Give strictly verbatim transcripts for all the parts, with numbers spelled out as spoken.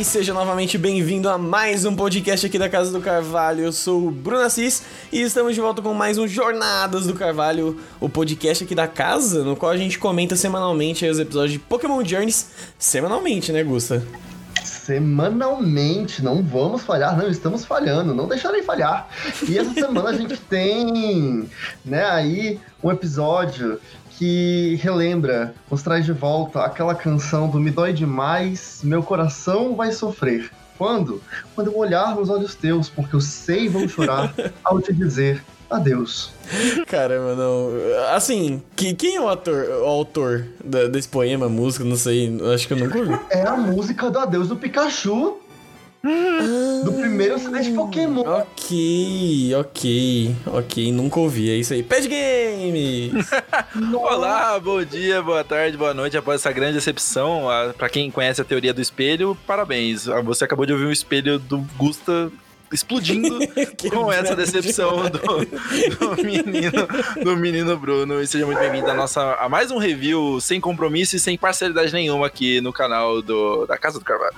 e seja novamente bem-vindo a mais um podcast aqui da Casa do Carvalho. Eu sou o Bruno Assis e estamos de volta com mais um Jornadas do Carvalho, o podcast aqui da casa, no qual a gente comenta semanalmente os episódios de Pokémon Journeys, semanalmente, né, Gusta? Semanalmente, não vamos falhar, não estamos falhando, não deixarei falhar. E essa semana a gente tem, né, aí um episódio que relembra, nos traz de volta aquela canção do Me Dói Demais, Meu Coração Vai Sofrer. Quando? Quando eu olhar nos olhos teus, porque eu sei vou chorar ao te dizer adeus. Caramba, não. Assim, que, quem é o ator, o autor da, desse poema, música, não sei, acho que eu nunca ouvi. É a música do Adeus do Pikachu. Ah, do primeiro C D de Pokémon. Ok, ok, ok, nunca ouvi, é isso aí. Pad Games! Olá, bom dia, boa tarde, boa noite. Após essa grande decepção, a, pra quem conhece a teoria do espelho, parabéns. Você acabou de ouvir um espelho do Gusta explodindo com essa decepção do, do, menino, do menino Bruno. E seja muito bem-vindo a, nossa, a mais um review sem compromisso e sem parcialidade nenhuma aqui no canal do, da Casa do Carvalho.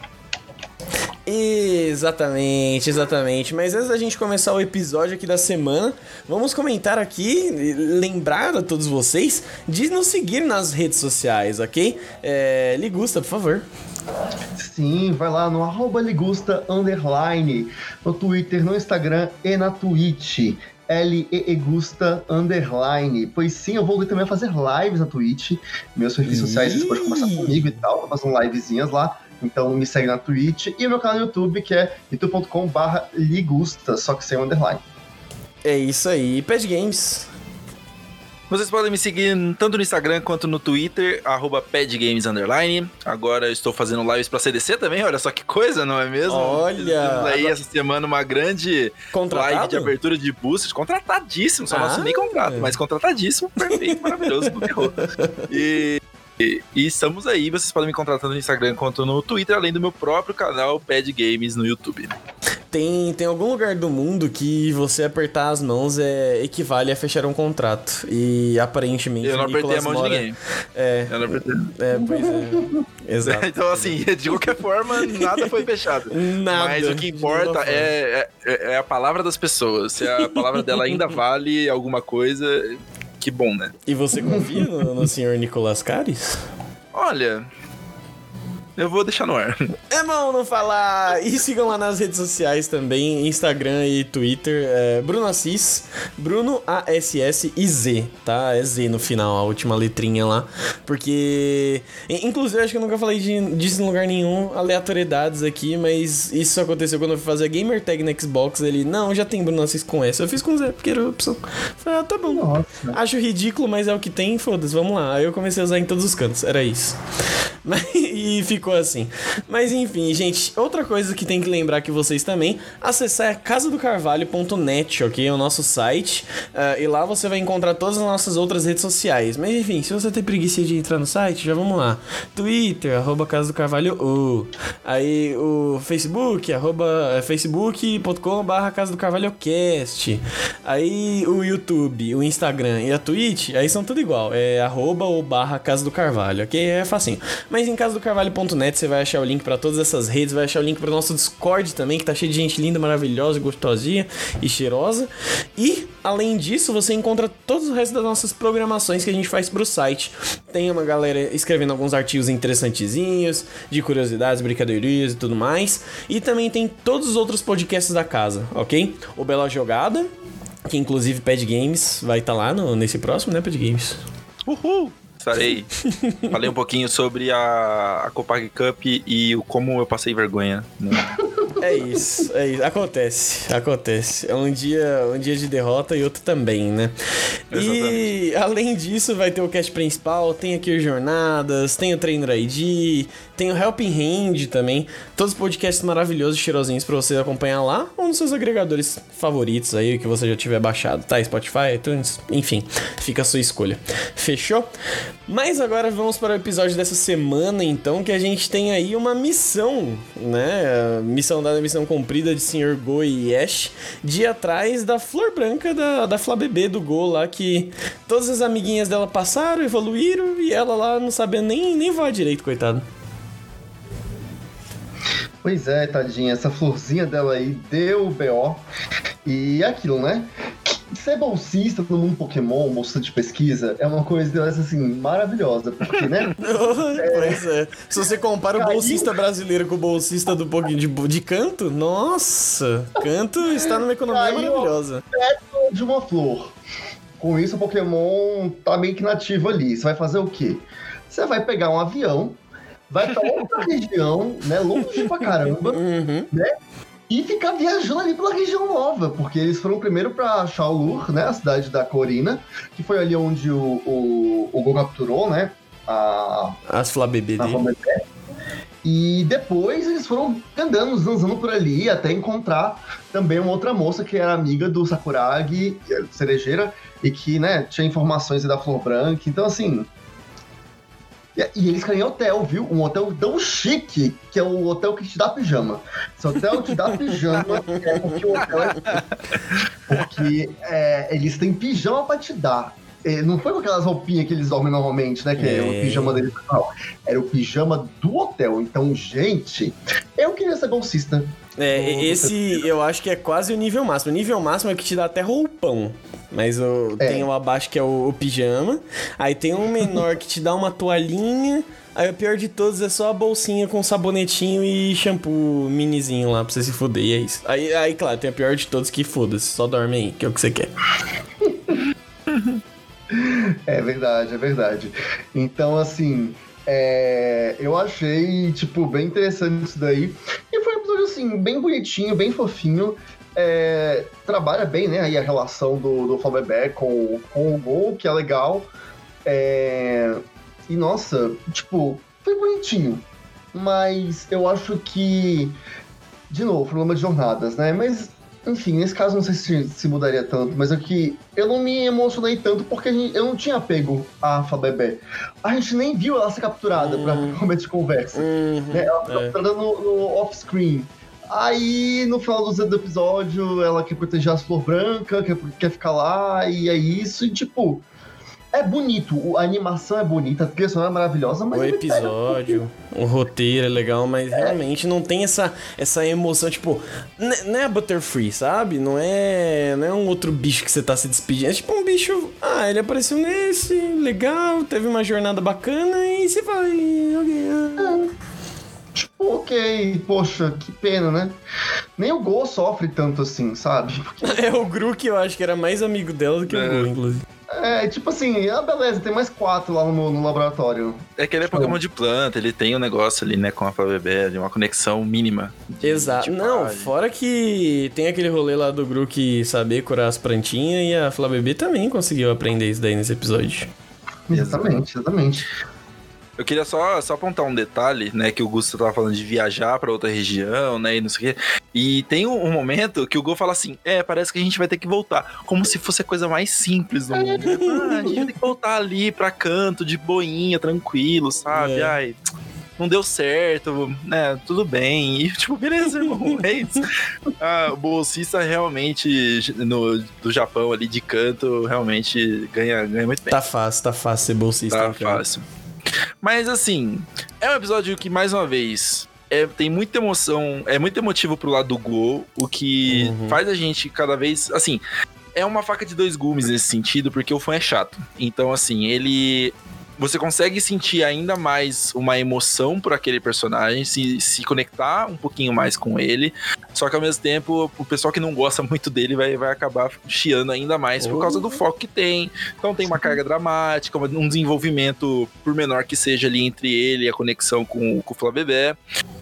Exatamente, exatamente. Mas antes da gente começar o episódio aqui da semana, vamos comentar aqui, lembrar a todos vocês de nos seguir nas redes sociais, ok? É, Ligusta, por favor. Sim, vai lá no arroba Ligusta underline, no Twitter, no Instagram e na Twitch. L E E Gusta underline. Pois sim, eu vou também fazer lives na Twitch. Meus perfis sociais, vocês podem conversar comigo e tal. Tô fazendo livezinhas lá. Então me segue na Twitch e o meu canal no YouTube, que é youtube ponto com barra Ligusta, só que sem underline. É isso aí, Pad Games. Vocês podem me seguir tanto no Instagram quanto no Twitter, arroba padgames underline. Agora eu estou fazendo lives pra C D C também, olha só que coisa, não é mesmo? Olha! Temos aí essa semana uma grande live de abertura de boosters, contratadíssimo, só ah. não assinei contrato, mas contratadíssimo, perfeito, maravilhoso, e... E, e estamos aí, vocês podem me encontrar tanto no Instagram quanto no Twitter, além do meu próprio canal Pad Games no YouTube. Tem, tem algum lugar do mundo que você apertar as mãos é, equivale a fechar um contrato. E aparentemente. Eu não apertei a mão Mora, de ninguém. É. Eu não apertei. É, pois é. Exato. Então, assim, de qualquer forma, nada foi fechado. Nada. Mas o que importa é, é, é a palavra das pessoas. Se a palavra dela ainda vale alguma coisa. Que bom, né? E você confia no, no senhor Nicolas Cares? Olha, eu vou deixar no ar. É bom não falar. E sigam lá nas redes sociais também, Instagram e Twitter. É Bruno Assis, Bruno A S S e Z, tá? É Z no final, a última letrinha lá. Porque, inclusive, acho que eu nunca falei de, disso em lugar nenhum, aleatoriedades aqui, mas isso aconteceu quando eu fui fazer a Gamer Tag no Xbox. Ele, não, já tem Bruno Assis com S. Eu fiz com Z, porque era a opção. Falei, ah, tá bom. Nossa. Acho ridículo, mas é o que tem, foda-se, vamos lá. Aí eu comecei a usar em todos os cantos, era isso. Mas, e ficou assim. Mas enfim, gente, outra coisa que tem que lembrar que vocês também, acessar é casa do carvalho ponto net, ok? É o nosso site. Uh, e lá você vai encontrar todas as nossas outras redes sociais. Mas enfim, se você tem preguiça de entrar no site, já vamos lá. Twitter, arroba Casa do Carvalho O. Aí o Facebook, arroba facebook ponto com barra Casa do Carvalho Cast. Aí o YouTube, o Instagram e a Twitch, aí são tudo igual. É arroba ou barra Casa do Carvalho, ok? É facinho. Mas em casa do carvalho ponto net você vai achar o link pra todas essas redes, vai achar o link pro nosso Discord também, que tá cheio de gente linda, maravilhosa, gostosinha e cheirosa. E, além disso, você encontra todos o resto das nossas programações que a gente faz pro site. Tem uma galera escrevendo alguns artigos interessantezinhos, de curiosidades, brincadeirinhas e tudo mais. E também tem todos os outros podcasts da casa, ok? O Bela Jogada, que inclusive Pad Games vai estar tá lá no, nesse próximo, né, Pad Games? Uhul! Estarei. Falei um pouquinho sobre a, a Copag Cup e o como eu passei vergonha. Né? É isso, é isso. Acontece, acontece. É um dia, um dia de derrota e outro também, né? Exatamente. E além disso, vai ter o cast principal, tem aqui o Jornadas, tem o Trainer I D, tem o Helping Hand também. Todos os podcasts maravilhosos e cheirosinhos pra você acompanhar lá ou nos seus agregadores favoritos aí, que você já tiver baixado, tá? Spotify, iTunes, enfim, fica a sua escolha. Fechou? Mas agora vamos para o episódio dessa semana, então, que a gente tem aí uma missão, né? A missão dada, missão cumprida de senhor Go e Ash, de ir atrás da flor branca da, da Flabébé do Go lá, que todas as amiguinhas dela passaram, evoluíram, e ela lá não sabia nem, nem voar direito, coitada. Pois é, tadinha, essa florzinha dela aí deu B O. E aquilo, né? Ser bolsista no mundo Pokémon, bolsista de pesquisa, é uma coisa assim, maravilhosa, porque, né? Pois é. Se você compara Caiu. o bolsista brasileiro com o bolsista do de, de canto, nossa, canto está numa economia Caiu maravilhosa. Pétala de uma flor. Com isso, o Pokémon tá meio que nativo ali. Você vai fazer o quê? Você vai pegar um avião, vai pra outra região, né? Longe pra caramba, Uhum. né? E ficar viajando ali pela região nova, porque eles foram primeiro pra Shaolur, né? A cidade da Corina, que foi ali onde o, o, o Go capturou, né? A, As Flabébé a dele. Flabébé. E depois eles foram andando, zanzando por ali, até encontrar também uma outra moça que era amiga do Sakuragi, cerejeira, e que, né, tinha informações da Flor Branca. Então, assim... E, e eles querem hotel, viu? Um hotel tão chique, que é o hotel que te dá pijama. Se o hotel te dá pijama, é porque o hotel é... Porque é, eles têm pijama pra te dar. É, não foi com aquelas roupinhas que eles dormem normalmente, né? Que é, É. o pijama deles. Não. Era o pijama do hotel. Então, gente, eu queria ser bolsista. É, esse eu acho que é quase o nível máximo. O nível máximo é que te dá até roupão. Mas o, É. tem o abaixo que é o, o pijama. Aí tem um menor que te dá uma toalhinha. Aí o pior de todos é só a bolsinha com sabonetinho e shampoo minizinho lá pra você se foder. E é isso. Aí, aí claro, tem a pior de todos que foda-se. Só dorme aí, que é o que você quer. É verdade, é verdade. Então, assim, é, eu achei, tipo, bem interessante isso daí. E foi um episódio, assim, bem bonitinho, bem fofinho. É, trabalha bem, né, aí a relação do, do Flabébé com, com o Go, que é legal. É, e, nossa, tipo, foi bonitinho. Mas eu acho que, de novo, problema de jornadas, né? Mas... Enfim, nesse caso não sei se, se mudaria tanto, mas é que eu não me emocionei tanto porque a gente, eu não tinha apego à Flabébé. A gente nem viu ela ser capturada Hum. pra começo de conversa. Uhum, Né? Ela foi é. capturada no, no off-screen. Aí, no final do do episódio, ela quer proteger a Flor Branca, quer, quer ficar lá, e é isso. E, tipo, é bonito. o- A animação é bonita, a trilha sonora é maravilhosa, mas... O me pega. episódio, o roteiro é legal, mas realmente não tem essa, essa emoção, tipo, n- não é a Butterfree, sabe? Não é, não é um outro bicho que você tá se despedindo. É tipo um bicho, ah, ele apareceu nesse, legal, teve uma jornada bacana e você vai, ok, ah. Tipo, ok, poxa, que pena, né? Nem o Go sofre tanto assim, sabe? É o Gru que eu acho que era mais amigo dela do que É. o Gru, inclusive. É, tipo assim, ah, beleza, tem mais quatro lá no, no laboratório. É que ele é Pokémon de planta, ele tem um negócio ali, né, com a Flabébé, de uma conexão mínima. de- Exato. de Não, pai. fora que tem aquele rolê lá do Gru que saber curar as plantinhas e a Flabébé também conseguiu aprender isso daí nesse episódio. Exatamente, exatamente. Eu queria só, só apontar um detalhe, né, que o Gusto tava falando de viajar pra outra região, né, e não sei o quê. E tem um, um momento que o Go fala assim, é, parece que a gente vai ter que voltar. Como se fosse a coisa mais simples do mundo. Ah, a gente vai ter que voltar ali pra canto, de boinha, tranquilo, sabe? É. Ai, não deu certo, né, tudo bem. E, tipo, beleza, irmão, é isso. Ah, o bolsista realmente, no, do Japão ali, de canto, realmente ganha, ganha muito bem. Tá fácil, tá fácil ser bolsista. Tá hein, cara. fácil. Mas assim, é um episódio que, mais uma vez, é, tem muita emoção, é muito emotivo pro lado do Go, o que Uhum. faz a gente cada vez. Assim, é uma faca de dois gumes nesse sentido, porque o fã é chato. Então, assim, ele. Você consegue sentir ainda mais uma emoção por aquele personagem, se, se conectar um pouquinho mais com ele. Só que ao mesmo tempo, o pessoal que não gosta muito dele vai, vai acabar chiando ainda mais por Oh. causa do foco que tem. Então tem uma carga dramática, um desenvolvimento, por menor que seja ali entre ele e a conexão com, com o Flabébé.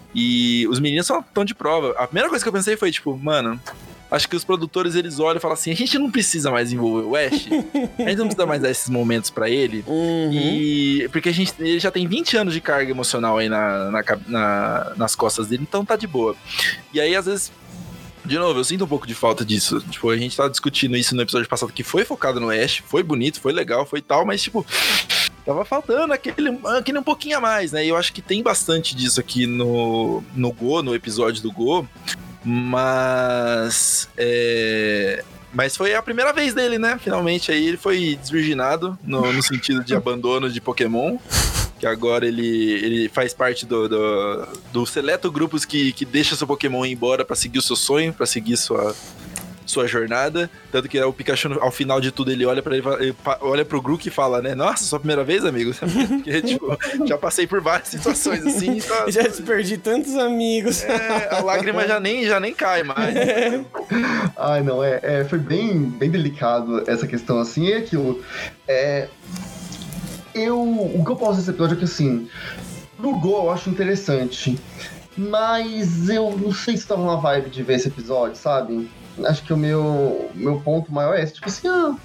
E os meninos estão de prova. A primeira coisa que eu pensei foi, tipo, mano, acho que os produtores, eles olham e falam assim, a gente não precisa mais envolver o Ash, a gente não precisa mais dar esses momentos pra ele. Uhum. E porque a gente ele já tem vinte anos de carga emocional aí na, na, na- nas costas dele, então tá de boa. E aí, às vezes, de novo, eu sinto um pouco de falta disso. Tipo, a gente tava discutindo isso no episódio passado, que foi focado no Ash, foi bonito, foi legal, foi tal, mas tipo, tava faltando aquele, aquele um pouquinho a mais, né? E eu acho que tem bastante disso aqui no, no Go, no episódio do Go, mas... É... Mas foi a primeira vez dele, né? Finalmente aí ele foi desvirginado no, no sentido de abandono de Pokémon. que agora ele, ele faz parte do, do, do seleto grupos que, que deixa seu Pokémon ir embora pra seguir o seu sonho, pra seguir sua, sua jornada. Tanto que o Pikachu, ao final de tudo, ele olha pra ele, ele olha pro Grook e fala, né? Nossa, sua primeira vez, amigo? Porque, tipo, já passei por várias situações assim. Tá, já te perdi tantos amigos. É, a lágrima já nem, já nem cai mais. Ai, não, é, é, foi bem, bem delicado essa questão assim. É aquilo. É. Eu, o que eu posso dizer nesse episódio é que, assim, no Go eu acho interessante, mas eu não sei se tava na vibe de ver esse episódio, sabe? Acho que o meu, meu ponto maior é esse, tipo assim, ah,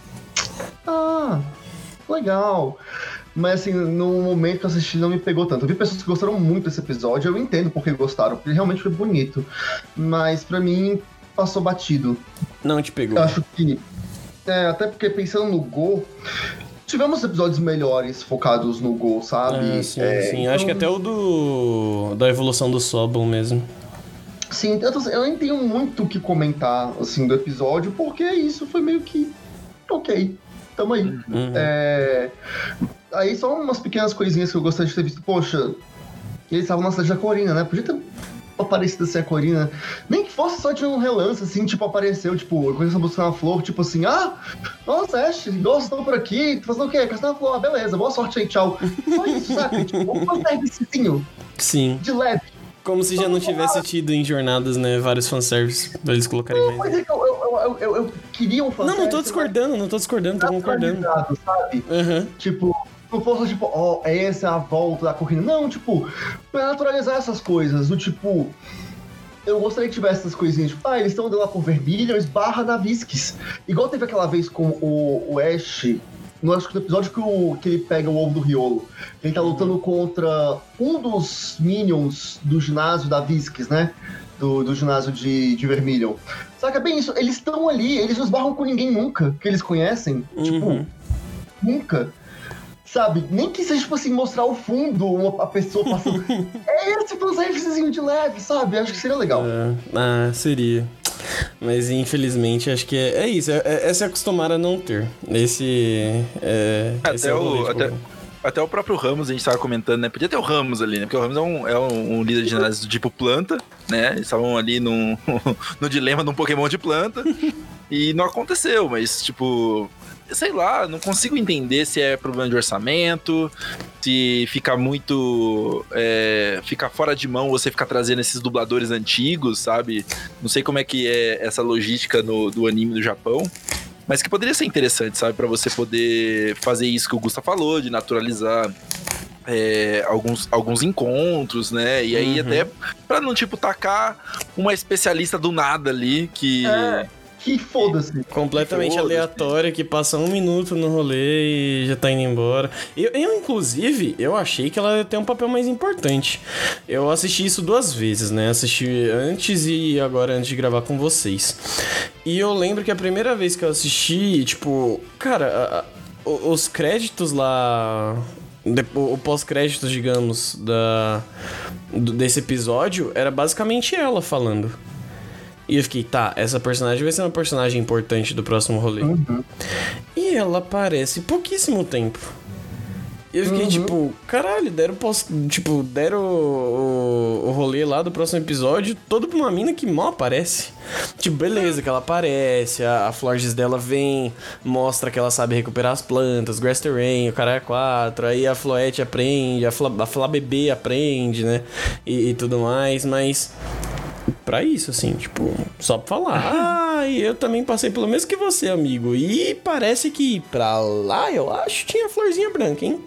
ah, legal. Mas, assim, no momento que eu assisti não me pegou tanto. Eu vi pessoas que gostaram muito desse episódio, eu entendo por que gostaram, porque realmente foi bonito, mas pra mim passou batido. Não te pegou. Eu acho que, é, até porque pensando no Go... Tivemos episódios melhores focados no Go, sabe? É, sim, é, sim. então... Acho que até o do da evolução do Sobol mesmo. Sim, eu, eu nem tenho muito o que comentar, assim, do episódio, porque isso foi meio que... Ok, tamo aí. Uhum. É... Aí só umas pequenas coisinhas que eu gostaria de ter visto. Poxa, eles estavam na cidade da Corina, né? Podia ter aparecido assim a Corina. Nem que fosse só de um relance, assim, tipo, apareceu, tipo, quando eles buscando a flor, tipo assim, ah, nossa, Ash, igual estão por aqui, tá fazendo o quê? Caçando a flor, ah, beleza, boa sorte aí, tchau. Só isso, sabe? Tipo, um servicinho. Sim. De leve. Como se já não tivesse tido em jornadas, né, vários fanservices pra eles colocarem mais. Mas é que eu, eu, eu, eu, eu queria um fanservice. Não, não tô discordando, não tô discordando, tô concordando. Sabe? Uhum. Tipo... Não fosse tipo, ó, oh, essa é a volta da corrida. Não, tipo, pra naturalizar essas coisas, do tipo... Eu gostaria que tivesse essas coisinhas, tipo, ah, eles estão andando lá com Vermilion, barra na Visquis. Igual teve aquela vez com o, o Ash, no, acho que no episódio que, o, que ele pega o ovo do Riolo. Ele tá lutando contra um dos Minions do ginásio da Visquis, né? Do, do ginásio de, de Vermilion. Saca bem isso? Eles estão ali, eles não esbarram com ninguém nunca, que eles conhecem. Uhum. Tipo, nunca. Sabe? Nem que seja, tipo assim, mostrar o fundo, uma, a pessoa passando. É esse fanservicezinho de leve, sabe? Acho que seria legal. É, ah, seria. Mas infelizmente acho que é, é isso. É, é, é se acostumar a não ter. Esse. É, até, esse é o, o, até, até o próprio Ramos, a gente tava comentando, né? Podia ter o Ramos ali, né? Porque o Ramos é um, é um, um líder de ginásio do tipo planta, né? Eles estavam ali num, no dilema de um Pokémon de planta. E não aconteceu, mas, tipo. Sei lá, não consigo entender se é problema de orçamento, se fica muito... É, fica fora de mão você ficar trazendo esses dubladores antigos, sabe? Não sei como é que é essa logística no, do anime do Japão, mas que poderia ser interessante, sabe? Pra você poder fazer isso que o Gusta falou, de naturalizar é, alguns, alguns encontros, né? E aí uhum. até pra não, tipo, tacar uma especialista do nada ali que... É. Que foda-se. Completamente foda-se. aleatória, que passa um minuto no rolê e já tá indo embora. Eu, eu, inclusive, eu achei que ela tem um papel mais importante. Eu assisti isso duas vezes, né? Assisti antes e agora antes de gravar com vocês. E eu lembro que a primeira vez que eu assisti, tipo... Cara, a, a, os créditos lá... O pós-créditos, digamos, da, desse episódio, era basicamente ela falando. E eu fiquei, tá, essa personagem vai ser uma personagem importante do próximo rolê. Uhum. E ela aparece pouquíssimo tempo. E eu fiquei, uhum. tipo, caralho, deram, tipo, deram o, o, o rolê lá do próximo episódio todo pra uma mina que mal aparece. Tipo, beleza, que ela aparece, a, a Florges dela vem, mostra que ela sabe recuperar as plantas, Grass Terrain, o cara é quatro, aí a Floette aprende, a, Fla, a Flabebê aprende, né, e, e tudo mais, mas... Pra isso, assim, tipo, só pra falar. Ah, e eu também passei pelo mesmo que você, amigo. E parece que pra lá, eu acho, tinha florzinha branca, hein?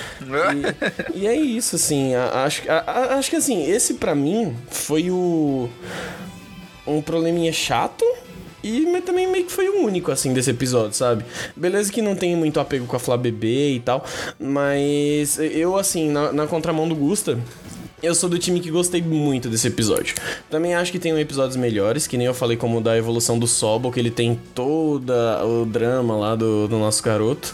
E, e é isso, assim, acho, acho que, assim, esse pra mim foi o... um probleminha chato. E mas também meio que foi o único, assim, desse episódio, sabe? Beleza que não tem muito apego com a Flabebê e tal. Mas eu, assim, na, na contramão do Gusta... Eu sou do time que gostei muito desse episódio. Também acho que tem episódios melhores, que nem eu falei como o da evolução do Sobol, que ele tem todo o drama lá do, do nosso garoto.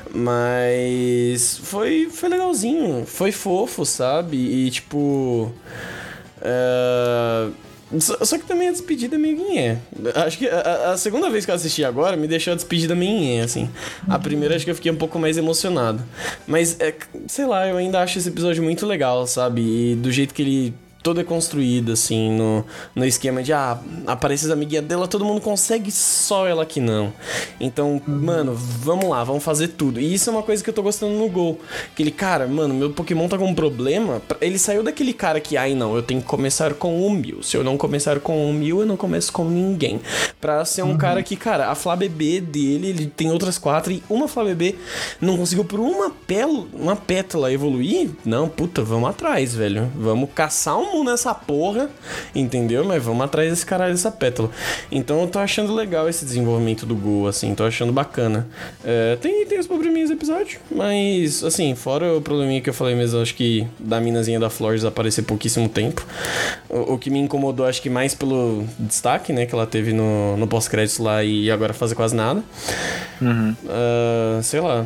Mas foi, foi legalzinho, foi fofo, sabe? E tipo... Uh... Só, só que também a despedida é meio guinhé. Acho que a, a segunda vez que eu assisti agora me deixou a despedida meio guinhé, assim. A primeira acho que eu fiquei um pouco mais emocionado. Mas, é, sei lá, eu ainda acho esse episódio muito legal, sabe? E do jeito que ele... todo é construído, assim, no, no esquema de, ah, aparece as amiguinhas dela, todo mundo consegue, só ela que não. Então, uhum. mano, vamos lá, vamos fazer tudo. E isso é uma coisa que eu tô gostando no Gol. Aquele cara, mano, meu Pokémon tá com um problema. Ele saiu daquele cara que, ai não, eu tenho que começar com um mil. Se eu não começar com um mil, eu não começo com ninguém. Pra ser um uhum. cara que, cara, a Flabébé dele, ele tem outras quatro, e uma Flabébé não conseguiu por uma, pel, uma pétala evoluir. Não, puta, vamos atrás, velho. Vamos caçar um nessa porra, entendeu? Mas vamos atrás desse caralho, dessa pétala. Então eu tô achando legal esse desenvolvimento do Gol, assim, tô achando bacana. É, tem, tem os probleminhas do episódio, mas, assim, fora o probleminha que eu falei mesmo, acho que da minazinha da Flor desaparecer pouquíssimo tempo. O, o que me incomodou, acho que mais pelo destaque, né, que ela teve no, no pós-créditos lá e agora fazer quase nada. Uhum. Uh, sei lá.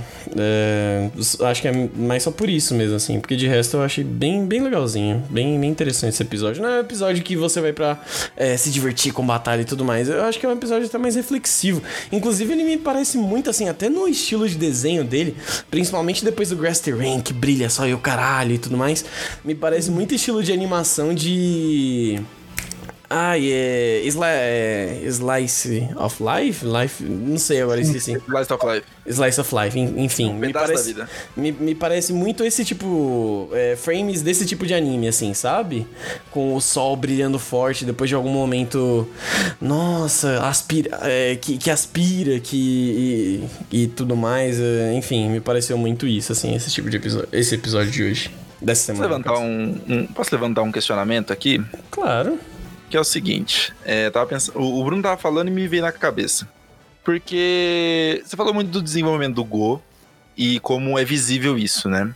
É, acho que é mais só por isso mesmo, assim, porque de resto eu achei bem, bem legalzinho, bem, bem interessante esse episódio. Não é um episódio que você vai pra é, se divertir com batalha e tudo mais. Eu acho que é um episódio até mais reflexivo. Inclusive, ele me parece muito, assim, até no estilo de desenho dele, principalmente depois do Grass Terrain, que brilha só e o caralho e tudo mais. Me parece muito estilo de animação de... Ah, é, Sli- é... Slice of Life? Life? Não sei agora, esqueci. Slice of Life. Slice of Life, enfim. Um me pedaço parece, da vida. Me, me parece muito esse tipo... É, frames desse tipo de anime, assim, sabe? Com o sol brilhando forte depois de algum momento... Nossa, aspira, é, que, que aspira, que... E, e tudo mais. É, enfim, me pareceu muito isso, assim, esse tipo de episódio. Esse episódio de hoje. Dessa semana. Posso levantar um, um, posso levantar um questionamento aqui? Claro. Que é o seguinte, é, tava pensando, o Bruno tava falando e me veio na cabeça. Porque você falou muito do desenvolvimento do Go e como é visível isso, né?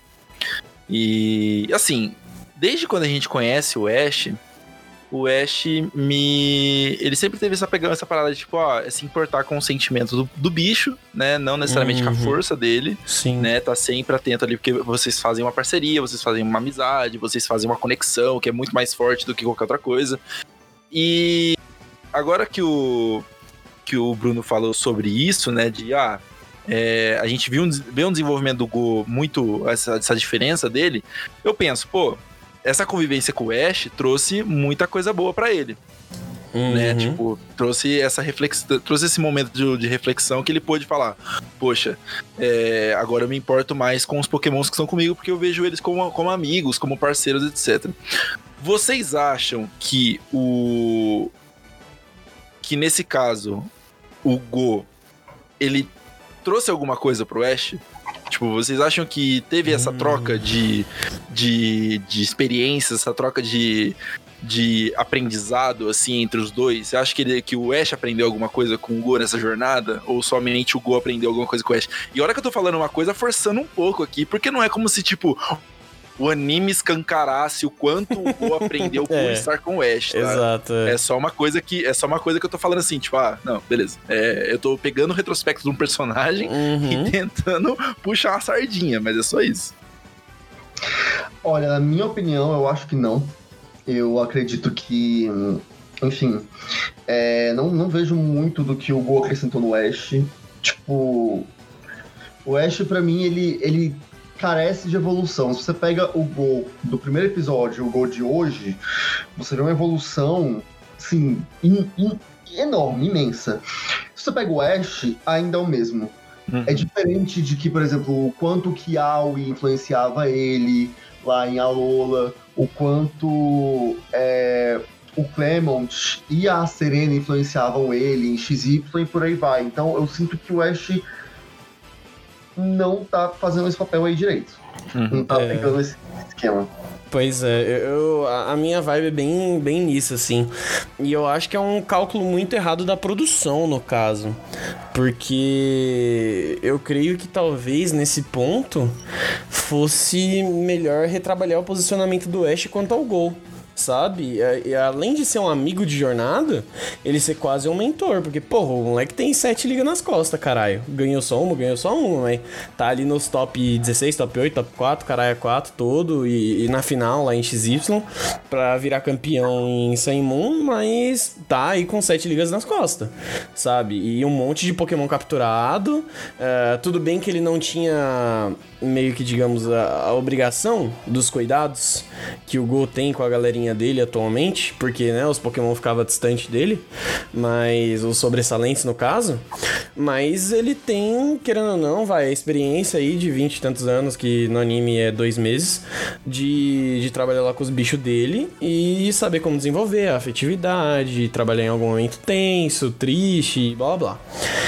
E, assim, desde quando a gente conhece o Ash, o Ash me... Ele sempre teve essa, pegando essa parada de, tipo, ó, é se importar com o sentimento do, do bicho, né? Não necessariamente uhum. com a força dele. Sim. Né? Tá sempre atento ali, porque vocês fazem uma parceria, vocês fazem uma amizade, vocês fazem uma conexão que é muito mais forte do que qualquer outra coisa. E agora que o, que o Bruno falou sobre isso, né, de, ah, é, a gente viu um, vê um desenvolvimento do Go muito, essa, essa diferença dele, eu penso, pô, essa convivência com o Ash trouxe muita coisa boa pra ele. Uhum. Né, tipo, trouxe essa reflexão, trouxe esse momento de, de reflexão que ele pôde falar, poxa, é, agora eu me importo mais com os Pokémons que estão comigo porque eu vejo eles como, como amigos, como parceiros, etcétera. Vocês acham que o... que nesse caso o Go, ele trouxe alguma coisa pro Ash? Tipo, vocês acham que teve essa troca de, de, de experiências, essa troca de, de aprendizado, assim, entre os dois? Você acha que, ele, que o Ash aprendeu alguma coisa com o Go nessa jornada? Ou somente o Go aprendeu alguma coisa com o Ash? E olha que eu tô falando uma coisa forçando um pouco aqui, porque não é como se, tipo... o anime escancarasse o quanto o Go aprendeu por é, estar com o Ash, tá? Exato. É. é só uma coisa que é só uma coisa que eu tô falando assim, tipo, ah, não, beleza. É, eu tô pegando o retrospecto de um personagem uhum. e tentando puxar uma sardinha, mas é só isso. Olha, na minha opinião, eu acho que não. Eu acredito que, enfim, é, não, não vejo muito do que o Go acrescentou no Ash. Tipo, o Ash, pra mim, ele... ele carece de evolução. Se você pega o Go do primeiro episódio e o Go de hoje, você vê uma evolução, assim, in, in, enorme, imensa. Se você pega o Ash, ainda é o mesmo. Uhum. É diferente de que, por exemplo, o quanto que Aoi influenciava ele lá em Alola, o quanto é, o Clement e a Serena influenciavam ele em X Y e por aí vai. Então eu sinto que o Ash não tá fazendo esse papel aí direito. Uhum. Não tá é. pegando esse esquema. Pois é, eu, a minha vibe é bem, bem nisso, assim. E eu acho que é um cálculo muito errado da produção, no caso. Porque eu creio que talvez, nesse ponto, fosse melhor retrabalhar o posicionamento do Ash quanto ao Go. sabe? E, e além de ser um amigo de jornada, ele ser quase um mentor, porque, porra, o moleque tem sete ligas nas costas, caralho. Ganhou só uma, ganhou só uma, mas tá ali nos top dezesseis, top oito, top quatro, caralho, quatro todo, e, e na final lá em X Y, pra virar campeão em Sun Moon, mas tá aí com sete ligas nas costas, sabe? E um monte de Pokémon capturado, uh, tudo bem que ele não tinha meio que, digamos, a, a obrigação dos cuidados que o Go tem com a galerinha dele atualmente, porque, né, os Pokémon ficavam distantes dele, mas os sobressalentes no caso, mas ele tem, querendo ou não, vai, a experiência aí de vinte e tantos anos, que no anime é dois meses, de, de trabalhar lá com os bichos dele e saber como desenvolver a afetividade, trabalhar em algum momento tenso, triste, blá blá blá.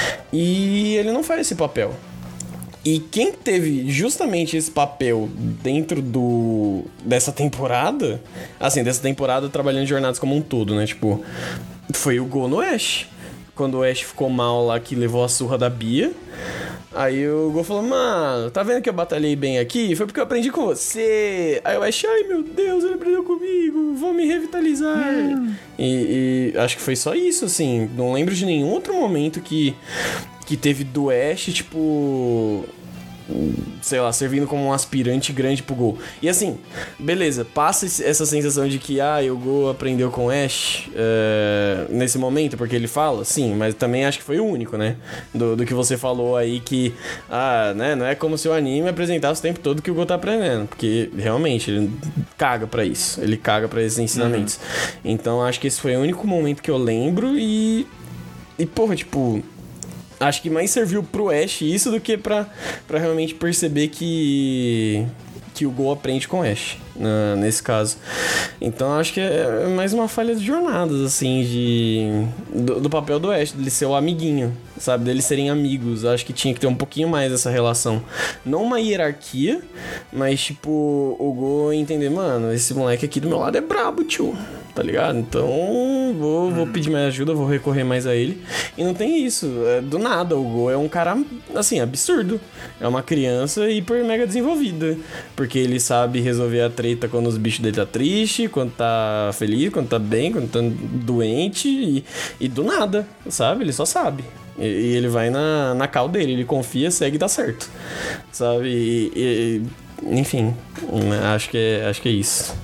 E ele não faz esse papel. E quem teve justamente esse papel dentro do dessa temporada, assim, dessa temporada trabalhando em jornadas como um todo, né? Tipo, foi o Go no Ash. Quando o Ash ficou mal lá, que levou a surra da Bia. Aí o Go falou, mano, tá vendo que eu batalhei bem aqui? Foi porque eu aprendi com você. Aí o Ash, ai meu Deus, ele aprendeu comigo, vou me revitalizar. Hum. E, e acho que foi só isso, assim. Não lembro de nenhum outro momento que... que teve do Ash, tipo... sei lá, servindo como um aspirante grande pro Go. E assim, beleza, passa essa sensação de que, ah, o Go aprendeu com o Ash é, nesse momento, porque ele fala, sim, mas também acho que foi o único, né? Do, do que você falou aí que, ah, né, não é como se o anime apresentasse o tempo todo que o Go tá aprendendo, porque realmente ele caga pra isso, ele caga pra esses ensinamentos. Uhum. Então acho que esse foi o único momento que eu lembro e... e porra, tipo... acho que mais serviu pro Ash isso do que pra, pra realmente perceber que, que o Go aprende com o Ash, né, nesse caso. Então acho que é mais uma falha de jornadas, assim, de, do, do papel do Ash, dele ser o amiguinho, sabe? Deles serem amigos. Acho que tinha que ter um pouquinho mais essa relação. Não uma hierarquia, mas tipo, o Go entender, mano, esse moleque aqui do meu lado é brabo, tio. Tá ligado? Então, vou, vou pedir mais ajuda, vou recorrer mais a ele. E não tem isso. É do nada, o Go é um cara, assim, absurdo. É uma criança hiper mega desenvolvida. Porque ele sabe resolver a treta quando os bichos dele tá triste, quando tá feliz, quando tá bem, quando tá doente. E, e do nada, sabe? Ele só sabe. E, e ele vai na, na cal dele. Ele confia, segue e dá certo. Sabe? E, e, enfim, acho que é, acho que é isso.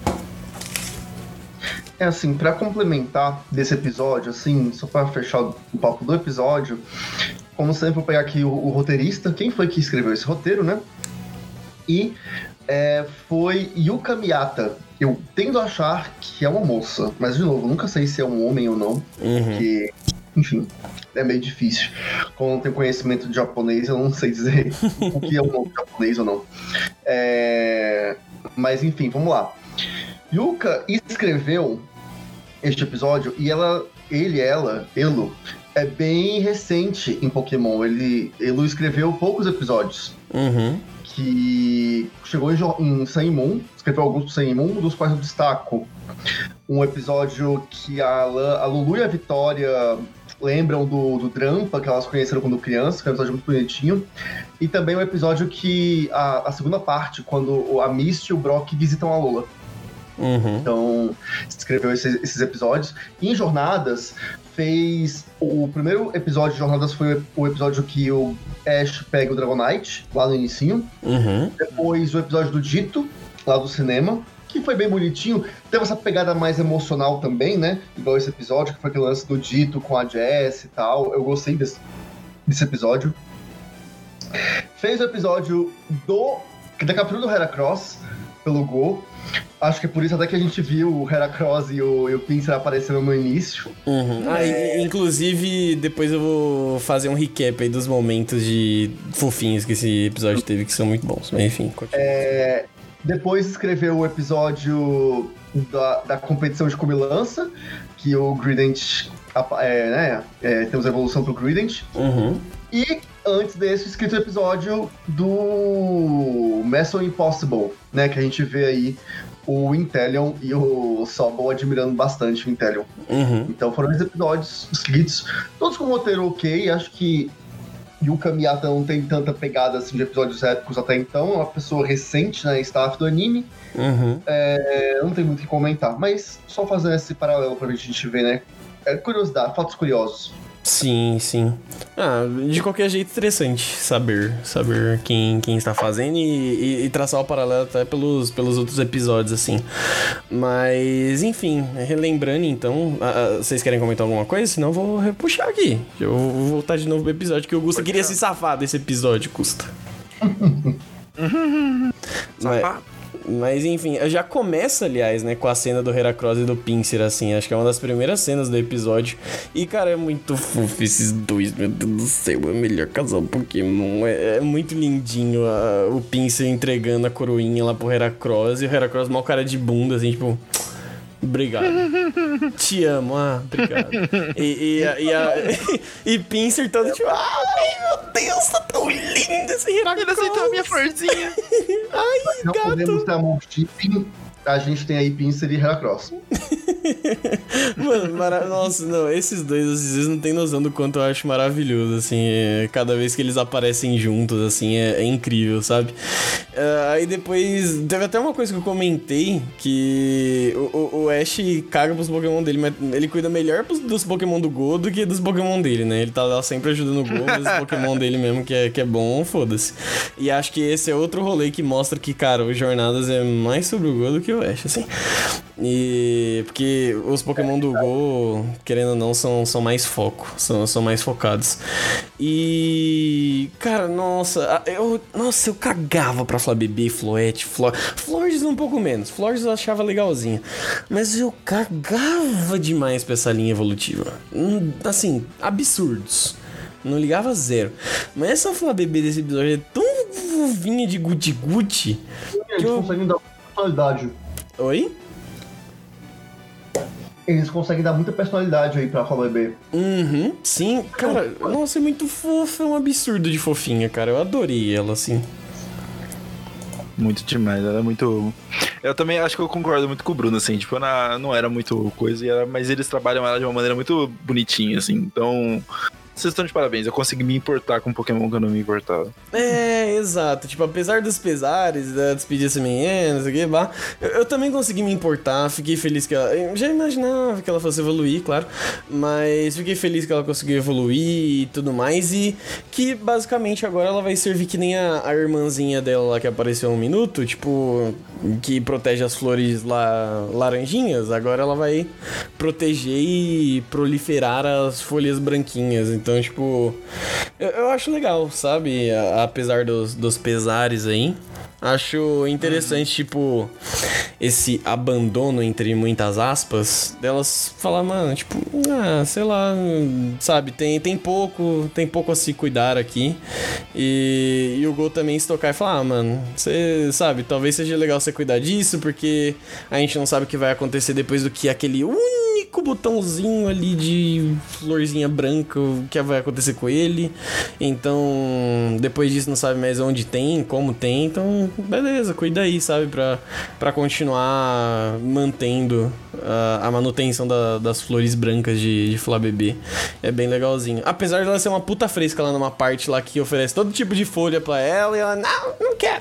É assim, pra complementar desse episódio, assim, só pra fechar o papo do episódio, como sempre, vou pegar aqui o, o roteirista, quem foi que escreveu esse roteiro, né? E é, foi Yuka Miyata. Eu tendo a achar que é uma moça, mas de novo, nunca sei se é um homem ou não, uhum. Porque, enfim, é meio difícil. Como não tenho conhecimento de japonês, eu não sei dizer o que é um nome japonês ou não. É, mas enfim, vamos lá. Yuka escreveu este episódio e ela, ele, ela, Elo, é bem recente em Pokémon. Ele, Elo escreveu poucos episódios. Uhum. Que chegou em, em Sun Moon, escreveu alguns pro Sun Moon, dos quais eu destaco um episódio que a, a Lulu e a Vitória lembram do, do Drampa, que elas conheceram quando crianças, que é um episódio muito bonitinho. E também o um episódio que, a, a segunda parte, quando a Misty e o Brock visitam a Lola. Uhum. Então, escreveu esses, esses episódios. E em Jornadas, fez... O primeiro episódio de Jornadas foi o episódio que o Ash pega o Dragonite, lá no inicinho. Uhum. Depois o episódio do Dito, lá do cinema, que foi bem bonitinho. Teve essa pegada mais emocional também, né? Igual esse episódio, que foi aquele lance do Dito com a Jess e tal. Eu gostei desse, desse episódio. Fez o episódio do, da captura do Heracross pelo Go. Acho que é por isso até que a gente viu o Heracross e o, e o Pinsir aparecendo no início. Uhum. Ah, é... Inclusive, depois eu vou fazer um recap aí dos momentos de fofinhos que esse episódio teve, que são muito bons. Mas enfim, continua. É... Depois escreveu o episódio da, da competição de comilança, que o Grident... É, né? É, temos a evolução pro Grident. Uhum. E antes desse, escrito o episódio do Messon Impossible, né? Que a gente vê aí o Inteleon e o Sobol admirando bastante o Inteleon. Uhum. Então foram esses episódios escritos, todos com roteiro ok. Acho que E o Kamiyata não tem tanta pegada assim de episódios épicos até então, é uma pessoa recente na staff do anime. Uhum. É, não tem muito o que comentar, mas só fazendo esse paralelo pra gente ver, né? É, curiosidade, fatos curiosos. Sim, sim. Ah, de qualquer jeito, interessante saber, saber quem, quem está fazendo e, e, e traçar o paralelo até pelos, pelos outros episódios, assim. Mas, enfim, relembrando então, ah, vocês querem comentar alguma coisa? Senão eu vou repuxar aqui. Eu vou voltar de novo pro episódio, que o Gusta queria se safar desse episódio, Gusta. Safado. Mas enfim, já começa, aliás, né, com a cena do Heracross e do Pinsir, assim, acho que é uma das primeiras cenas do episódio. E, cara, é muito fofo esses dois, meu Deus do céu, é o melhor casal Pokémon. É, é muito lindinho a, o Pinsir entregando a coroinha lá pro Heracross e o Heracross mal cara de bunda, assim, tipo... Obrigado. Te amo, ah, obrigado. E, e, a, e, a, e Pinsir todo tipo, ai meu Deus, tá tão lindo esse Heracross. Ele aceitou a minha florzinha. Ai, não gato. podemos ter a mão shipping, a gente tem aí Pinsir e Heracross. Mano, mara... nossa, não, esses dois, vocês não tem noção do quanto eu acho maravilhoso, assim, é... cada vez que eles aparecem juntos, assim, é, é incrível, sabe? Uh, aí depois, teve até uma coisa que eu comentei, que o, o, o Ash caga pros Pokémon dele, mas ele cuida melhor dos Pokémon do Go do que dos Pokémon dele, né? Ele tá lá sempre ajudando o Go, mas os Pokémon dele mesmo que é, que é bom, foda-se. E acho que esse é outro rolê que mostra que, cara, o Jornadas é mais sobre o Go do que o Ash, assim. E... porque os Pokémon do Go, querendo ou não, são, são mais foco, são, são mais focados. E... cara, nossa, eu, nossa, eu cagava pra Flabébé, Floette, Flor... Flores um pouco menos, Flores eu achava legalzinha, mas eu cagava demais pra essa linha evolutiva. Assim, absurdos. Não ligava zero. Mas essa Flabébé desse episódio é tão vovinha de guti-guti que eles eu... conseguem dar personalidade. Oi? Eles conseguem dar muita personalidade aí pra Flabébé. Uhum, sim. Cara, nossa, é muito fofa, é um absurdo de fofinha, cara. Eu adorei ela, assim. Muito demais, ela é muito... Eu também acho que eu concordo muito com o Bruno, assim, tipo, na, não era muito coisa, era, mas eles trabalham ela de uma maneira muito bonitinha, assim, então... Vocês estão de parabéns, eu consegui me importar com um Pokémon que eu não me importava. É, exato. Tipo, apesar dos pesares, da despedida minha, não sei o que, bah, eu, eu também consegui me importar, fiquei feliz que ela... Eu já imaginava que ela fosse evoluir, claro, mas fiquei feliz que ela conseguiu evoluir e tudo mais, e que basicamente agora ela vai servir que nem a, a irmãzinha dela lá que apareceu um minuto, tipo, que protege as flores lá, laranjinhas, agora ela vai proteger e proliferar as folhas branquinhas, então Então, tipo, eu, eu acho legal, sabe? A, apesar dos, dos pesares aí. Acho interessante, uhum. tipo, esse abandono, entre muitas aspas, delas falar, mano, tipo, ah, sei lá, sabe, tem, tem pouco, tem pouco a se cuidar aqui. E, e o Go também se tocar e falar, ah, mano, você sabe, talvez seja legal você cuidar disso, porque a gente não sabe o que vai acontecer depois do que aquele único botãozinho ali de florzinha branca, o que vai acontecer com ele. Então, depois disso não sabe mais onde tem, como tem, então... beleza, cuida aí, sabe? Pra, pra continuar mantendo uh, a manutenção da, das flores brancas de, de Flabébé. É bem legalzinho. Apesar dela ser uma puta fresca lá numa parte lá que oferece todo tipo de folha pra ela e ela, não, não quero.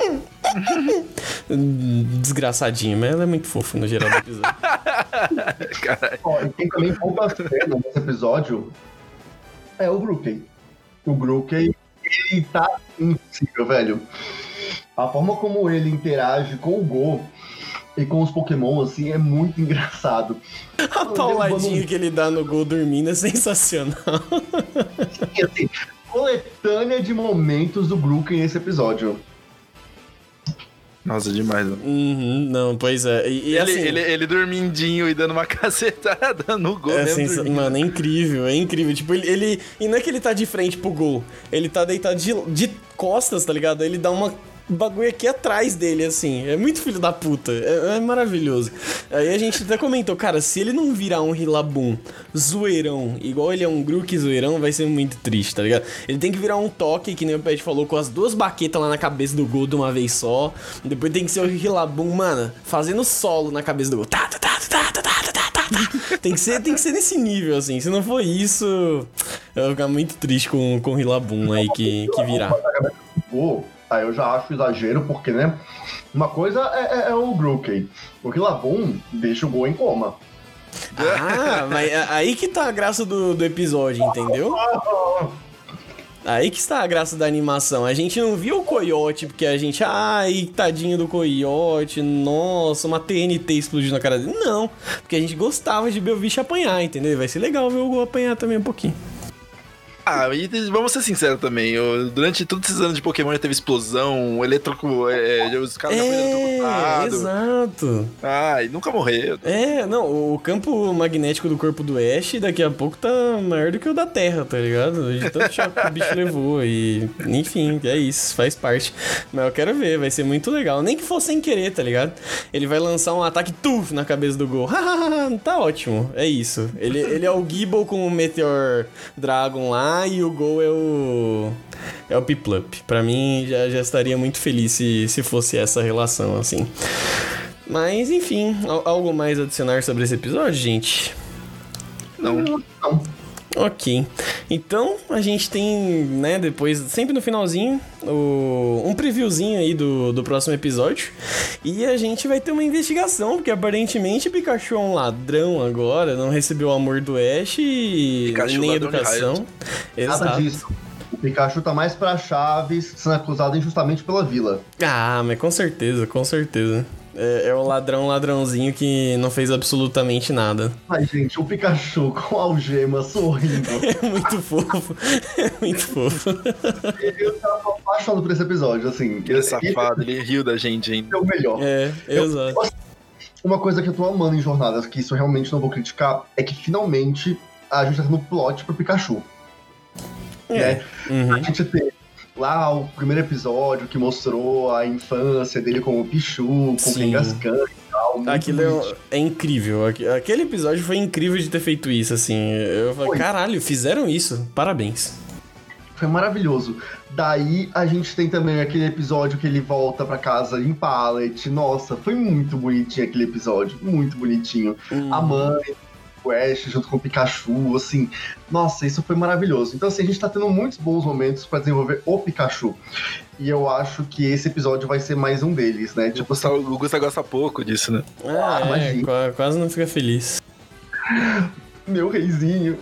Desgraçadinho, mas ela é muito fofa no geral do episódio. Ó, e quem também conta a cena nesse episódio é o Grookey. O Grookey, ele tá impossível, velho. A forma como ele interage com o Go e com os Pokémon, assim, é muito engraçado. A pauladinha um... que ele dá no Go dormindo é sensacional. Sim, assim, coletânea de momentos do Grookey nesse episódio. Nossa, demais, mano. Uhum, não, pois é. E, e ele, assim, ele, ele dormindinho e dando uma cacetada no Go. É mesmo sens... Mano, é incrível, é incrível. Tipo, ele, ele... E não é que ele tá de frente pro Go. Ele tá deitado de, de costas, tá ligado? Ele dá uma... bagulho aqui atrás dele, assim. É muito filho da puta. É, é maravilhoso. Aí a gente até comentou, cara, se ele não virar um Rillaboom zoeirão, igual ele é um Grookey zoeirão, vai ser muito triste, tá ligado? Ele tem que virar um toque, que nem o Pet falou, com as duas baquetas lá na cabeça do Go de uma vez só. Depois tem que ser o Rillaboom, mano, fazendo solo na cabeça do Go. Tá, tá, tá, tá, tá, tá, tá, tá, tá. tem, que ser, tem que ser nesse nível, assim. Se não for isso, eu vou ficar muito triste com, com o Rillaboom aí que, que virá. Pô, aí eu já acho exagero, porque, né? Uma coisa é, é, é o Grookey. O Rillaboom deixa o Go em coma. Ah, mas aí que tá a graça do, do episódio, entendeu? Aí que está a graça da animação. A gente não viu o coiote porque a gente... Ai, tadinho do coiote. Nossa, uma T N T explodiu na cara dele. Não, porque a gente gostava de ver o bicho apanhar, entendeu? Vai ser legal ver o Go apanhar também um pouquinho. Ah, e vamos ser sinceros também. Eu, durante todos esses anos de Pokémon já teve explosão, eletrocu... É, os caras já foram eletrocutados. Exato. Ah, e nunca morreu. É, não, o campo magnético do corpo do Ash daqui a pouco tá maior do que o da Terra, tá ligado? De tanto choque que o bicho levou e... Enfim, é isso, faz parte. Mas eu quero ver, vai ser muito legal. Nem que fosse sem querer, tá ligado? Ele vai lançar um ataque tuf na cabeça do Go. Tá ótimo, é isso. Ele, ele é o Gible com o Meteor Dragon lá. E o Go é o é o Piplup. Pra mim, já, já estaria muito feliz se, se fosse essa relação, assim. Mas, enfim, algo mais a adicionar sobre esse episódio, gente? Não. Não. Ok. Então, a gente tem, né, depois, sempre no finalzinho, o, um previewzinho aí do, do próximo episódio. E a gente vai ter uma investigação, porque aparentemente Pikachu é um ladrão agora, não recebeu o amor do Ash e Pikachu, nem ladrão de educação. Nada Exato. disso. O Pikachu tá mais pra Chaves, sendo acusado injustamente pela vila. Ah, mas com certeza, com certeza. É, é o ladrão ladrãozinho que não fez absolutamente nada. Ai, gente, o Pikachu com a algema sorrindo. É muito fofo. É muito fofo. Eu tava apaixonado por esse episódio, assim. Ele é safado, ele riu da gente ainda. É o melhor. É, exato. Uma coisa que eu tô amando em Jornadas, que isso eu realmente não vou criticar, é que finalmente a gente tá tendo plot pro Pikachu. É. Né? Uhum. A gente teve lá o primeiro episódio que mostrou a infância dele com o Pichu, com Sim. o Kangaskhan e tal. muito Aquilo é, bonitinho. é incrível. Aque- Aquele episódio foi incrível de ter feito isso, assim. Eu falei, Foi. caralho, fizeram isso. Parabéns. Foi maravilhoso. Daí a gente tem também aquele episódio que ele volta pra casa em Pallet. Nossa, foi muito bonitinho aquele episódio. Muito bonitinho. Hum. A mãe, o Ash junto com o Pikachu, assim. Nossa, isso foi maravilhoso. Então, assim, a gente tá tendo muitos bons momentos pra desenvolver o Pikachu. E eu acho que esse episódio vai ser mais um deles, né? O Tipo, Gusta, o Gusta gosta pouco disso, né? Ah, Ah, é, imagina. qua- quase não fica feliz. meu reizinho.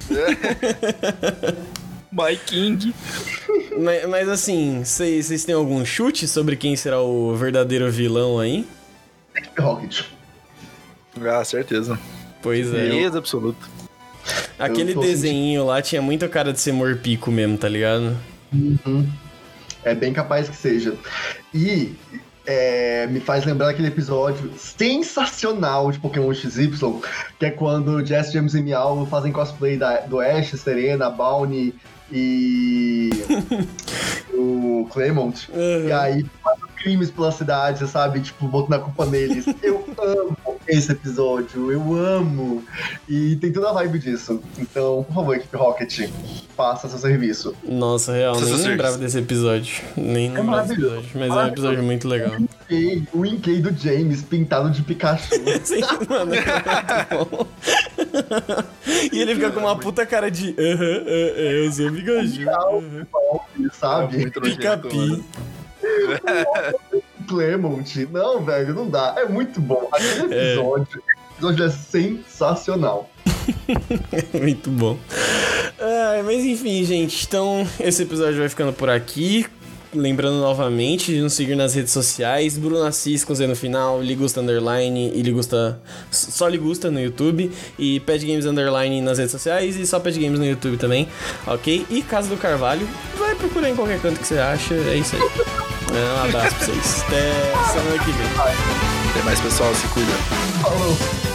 My King. Mas, mas assim, vocês têm algum chute sobre quem será o verdadeiro vilão aí? Equipe Rocket. Ah, certeza. Pois é. Certeza absoluta. Aquele Eu tô desenho lá tinha muita cara de ser Morpico mesmo, tá ligado? Uhum. É bem capaz que seja. E é, me faz lembrar aquele episódio sensacional de Pokémon X Y, que é quando o Jess, James e Meow fazem cosplay da, do Ash, Serena, Balni e o Clemont. Uhum. E aí fazem crimes pela cidade, você sabe? Tipo, botando a culpa neles. Eu amo esse episódio, eu amo. E tem toda a vibe disso. Então, por favor, equipe Rocket, faça seu serviço. Nossa, real, nem Sucesso. lembrava desse episódio. Nem lembrava desse maravilhoso. episódio. Mas é um episódio muito legal. E o Inkei do James pintado de Pikachu. Sim, mano, é muito bom. E ele fica com uma puta cara de aham, aham, eu sou o Pikachu. aham. Sabe? Muito nojento, Pica-pi. mano. Clemont. Não, velho, não dá. É muito bom. Aquele episódio, esse episódio é sensacional. Muito bom. Ah, mas enfim, gente. Então, esse episódio vai ficando por aqui. Lembrando novamente de nos seguir nas redes sociais. Bruno Assis com Z no final, Ligusta Underline e Ligusta... Só Ligusta no YouTube. E Pad Games Underline nas redes sociais. E só Pad Games no YouTube também. Ok? E Casa do Carvalho. Vai procurar em qualquer canto que você acha. É isso aí. É, um abraço pra vocês. Até semana que vem. Até mais, pessoal. Se cuida. Falou.